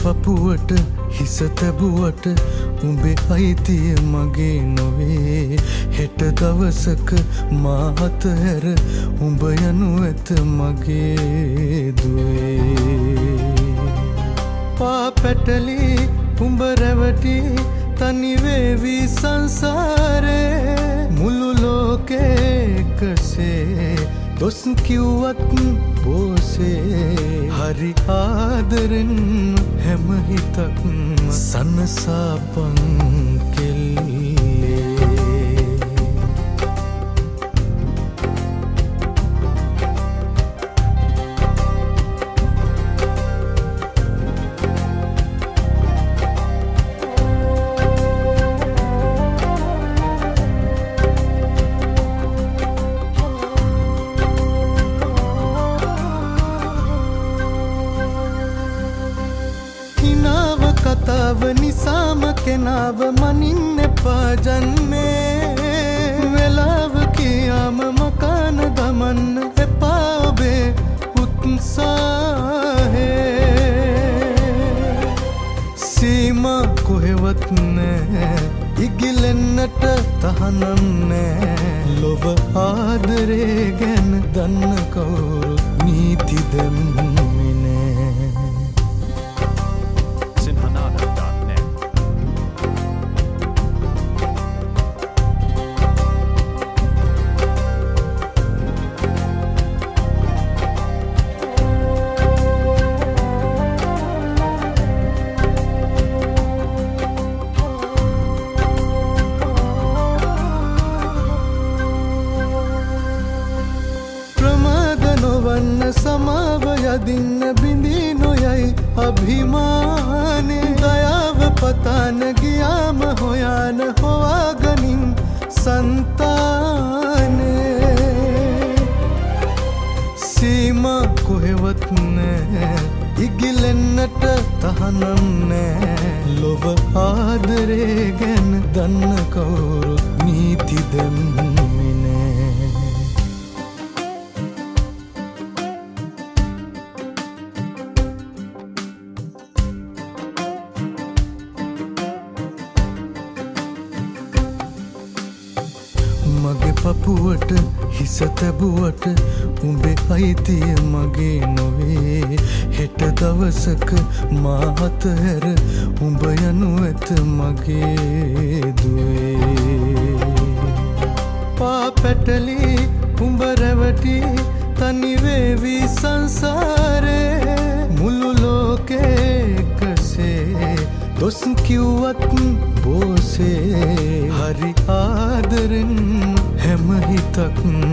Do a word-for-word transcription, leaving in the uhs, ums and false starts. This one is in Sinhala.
පපුවට හිස තැබුවට උඹේ අයිතිය මගේ නොවේ. හෙට දවසක මා අතහැර උඹ යනු ඇත මගේ දුවේ. පා පැටලි උඹ රැවටි තනි වේවි සංසාරේ. මුළු ලෝකේ එකසේ දොස් කිව්වත් බෝසේ. හරි ආදරෙන් හැම හිතක්ම සනසාපන් කෙල්ලේ. කතාව නිසාම කෙනාව මනින්න එපා ජන්මේ. වෙලාව කියාම මකාන දමන්න එපා ඔබේ උත්සාහේ. සීමා කොහෙවත් නෑ ඉගිලෙන්නට තහනම් නෑ. ලොව ආදරේ ගැන දන්න කවුරු නීති දෙන්නේ නෑ. සමාව යදින්න බිඳී නොයයි අභිමානේ. දයාව පතාන ගියාම හොයාන හොවාගනින් සන්තානේ. සීමා කොහෙවත් නෑ ඉගිලෙන්නට තහනම් නෑ. ලොව ආදරේ ගැන දන්න කවුරු නීති දෙන්නේ නෑ. මගේ පපුවට හිස තැබුවට උඹේ අයිතිය මගේ නොවේ. හෙට දවසක මා අතහැර උඹ යනු ඇත මගේ දුවේ. පා පැටලි උඹ රැවටි තනි වේවි සංසාරේ. මුළු ලෝකේ එකසේ දොස් කිව්වත් බෝසේ. හරි ආදරෙන් හැම හිතක්ම